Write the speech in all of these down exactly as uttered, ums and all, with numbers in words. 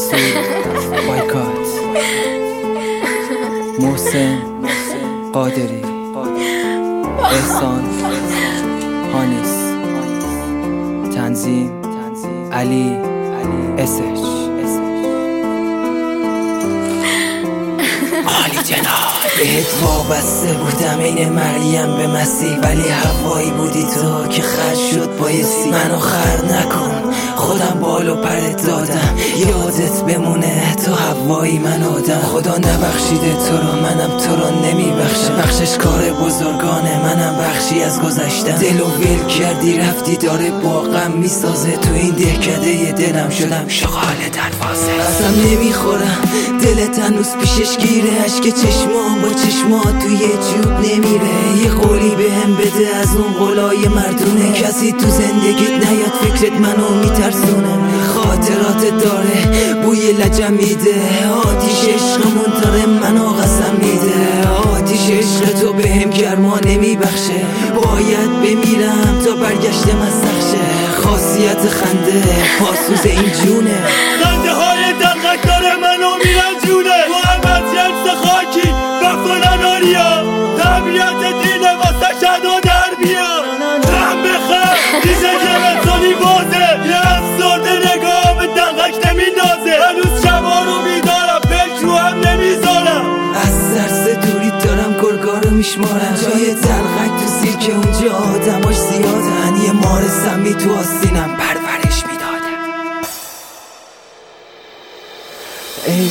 مسعود بایکات، محسن قادری، احسان هانیس، تنظیم علی اسش. عالی جناب. بهت وابسته بودم این مریم به مسیح، ولی هوایی بودی تو که خرج شد بایستی. منو خر نکن، خودم بال و پرت دادم، یادت بمونه تو هوایی من آدم. خدا نبخشیده تو رو، منم تو رو نمیبخشم. بخشش کار بزرگانه، منم بخشی از گذشتم. دل و ول کردی رفتی، داره با غم میسازه. تو این دهکده دلم شدم شغال دروازه. اصلا نمیخورم دلت هنوز پیشش گیره، اشک چشمان با چشمات توی جوب نمیره. یه قولی به هم بده از اون قولای مردونه، کسی تو زندگیت نیاد فکرت منو میترسونه. خاطرات داره بوی لجم میده، آتیش عشقمون داره منو قسم میده. آتیش عشق تو به هم گرما نمیبخشه، باید بمیرم تا برگشتم از سخشه. خاصیت خنده پاسوز این جونه، خنده های دلغک داره منو میرنجونه. محمد جنس خاکی بفنن آریا، طبیعت دینه واسه شدو در بیار. رحم بخیر دیزه که بزانی بازه، یه افسرده نگاه به دلغک نمینازه. هنوز شبا رو میدارم فکر رو هم نمیذارم، از ترس دوری دارم گرگا رو میشمارم. جای دلغک تو سیرکه اونجا آدماش زیادن، یه مار سمی تو آستینم پرورش میدادم. ای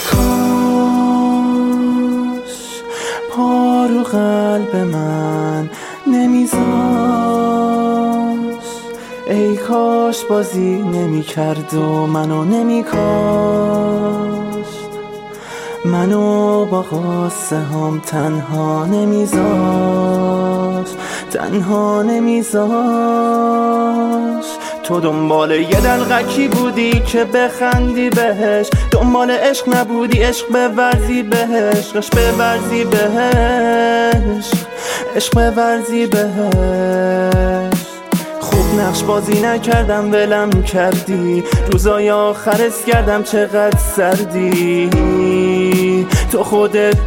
کاش پا رو قلب من نمیذاشت، ای کاش بازی نمیکرد و منو نمیکاشت. منو با قصه هم تنها نمیذاشت، تنها نمیذاشت. تو دنبال یه دلغکی بودی که بخندی بهش، دنبال عشق نبودی عشق بورزی بهش، عشق بورزی بهش، عشق بورزی بهش. خوب نقش بازی نکردم ولم کردی، روزای آخر اس کردم چقدر سردی. تو خودت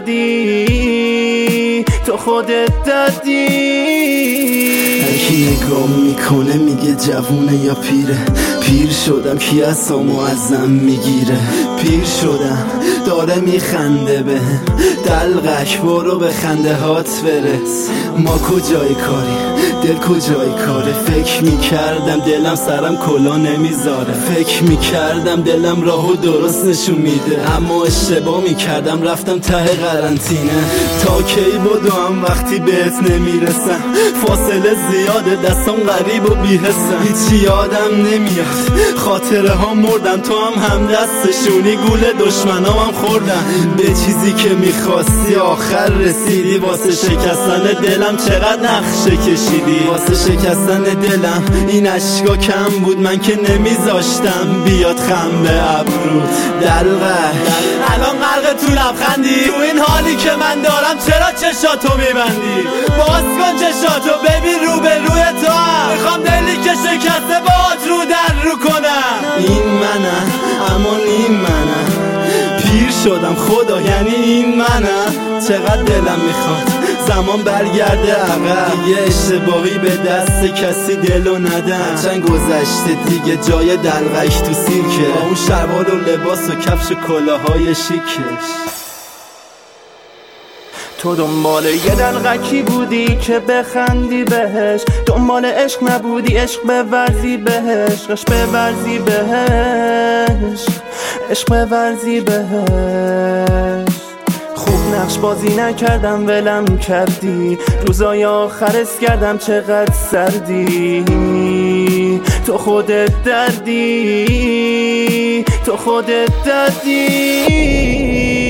دردی، تو خودت دردی. هرکی نگاه میکنه میگه جوونه یا پیره، پیر شدم کی اسامو ازم میگیره. پیر شدم داره میخنده بهم، دلغک برو به خنده هات برس. ما کجای کاری دل کجای کاره، فکر میکردم دلم سرم کلا نمیذاره. فکر میکردم دلم راهو درست نشون میده، اما اشتباه میکردم رفتم ته قرنطینه. تا کی بدوم وقتی بهت نمیرسم، فاصله زیاده دستم غریب و بی‌حسم. هیچی یادم نمیاد خاطره ها مردن، تو هم هم دستشونی گول دشمنام هم خوردن. به چیزی که میخواستی آخر رسیدی، واسه شکستن دلم چقدر نقشه کشیدی. واسه شکستن دلم این اشکا کم بود، من که نمیذاشتم بیاد خم به ابرود. دلغک الان غرق تو لبخندی، تو این حالی که من دارم چرا چشاتو میبندی؟ باز کن چشاتو ببین رو به روی تو هم، میخوام دلی که شکسته باهات رو در رو کنم. این منم اما این منم، پیر شدم خدا یعنی این منم. چقدر دلم میخواد زمان برگرده عقب، یه اشتباهی به دست کسی دلو ندم. چند گذشته دیگه جای دلغک تو سیرکه، با اون شلوار و لباس و کفش و کلاهای شیکش. تو دنبال یه دلغکی بودی که بخندی بهش، دنبال عشق نبودی عشق بورزی بهش، عشق بورزی بهش، عشق بورزی بهش. خوب نقش بازی نکردم ولم کردی، روزای آخر اس کردم چقدر سردی. تو خودت دردی، تو خودت دردی.